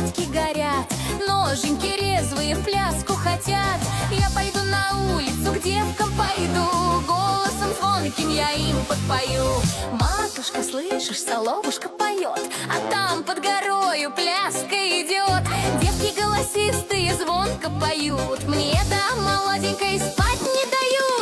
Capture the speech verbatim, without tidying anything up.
лампадки горят, ноженьки резвые в пляску хотят. Я пойду на улицу, к девкам пойду, голосом звонким я им подпою. Матушка, слышишь, соловушка поет, а там под горою пляска идет. Девки голосистые звонко поют, мне да молоденькой спать не дают.